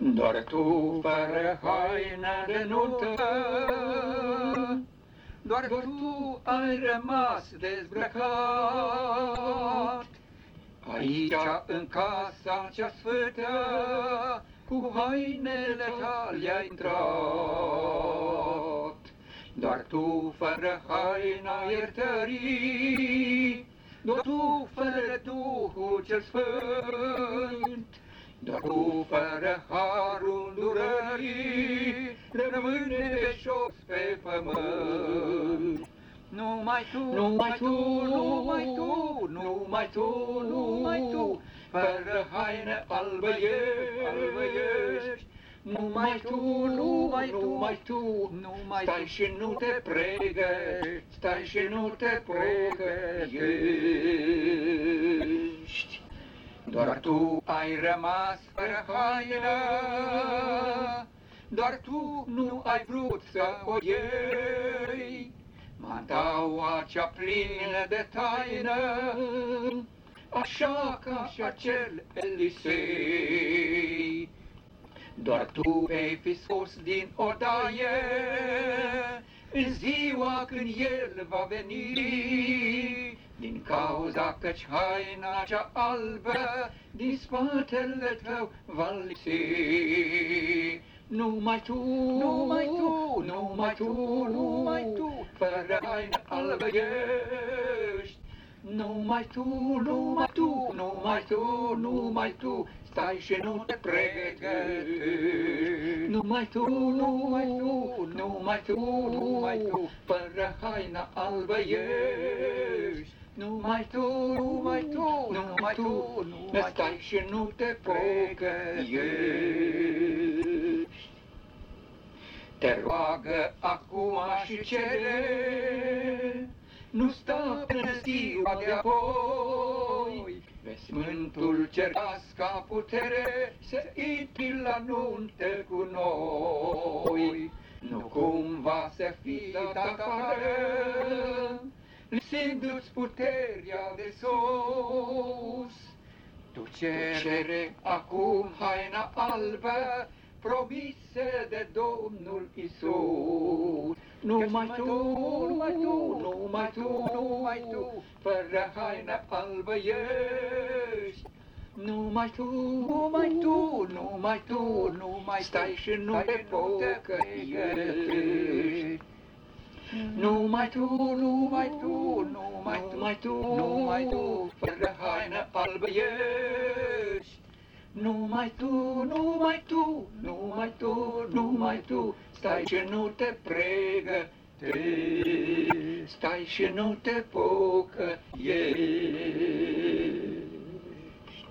Doar tu, fără haină de nuntă, doar tu ai rămas dezbrăcat. Aici, în casa cea sfântă, cu hainele tale ai intrat. Doar tu, fără haina iertării, doar tu, fără Duhul cel Sfânt, doar tu, fără harul durării, rămâne pe jos pe pământ. Numai tu, numai tu, numai tu, numai tu, numai tu, fără haină albă ești. Numai tu, numai tu, numai tu, numai stai și nu te pregătești, stai și nu te pregătești. Doar tu ai rămas fără haină, doar tu nu ai vrut să o iei. Mantaua cea plină de taină, așa ca și acel Elisei. Doar tu vei fi scos din odaie în ziua când el va veni, din cauza căci haina cea albă din spatele tău va lipsi. Numai tu, numai tu, numai tu, numai tu, fără haină albă ești. Numai tu, numai tu, numai tu, numai tu, stai și nu te pregătești. Numai tu, numai tu, numai tu, numai tu, fără haina albă ești. Numai tu, numai tu, numai tu, numai stai și nu te pregătești. Te roagă acum și cere, nu sta până ziua de apoi, veșmântul cerească putere să intri la nuntă cu noi. Nu cumva să fii dat afară, lipsindu-ți puterea de sus. Tu cere acum haina albă, promisă de Domnul Iisus. Numai tu, numai tu, numai tu, numai tu, fără haină albă ești. Numai tu, numai tu, numai tu, numai stai și nu te pocăiești. Numai tu, numai tu, numai tu, numai tu, fără haină albă ești. Numai tu, numai tu, numai tu, numai tu, stai și nu te pregătești, stai și nu te pocăiești.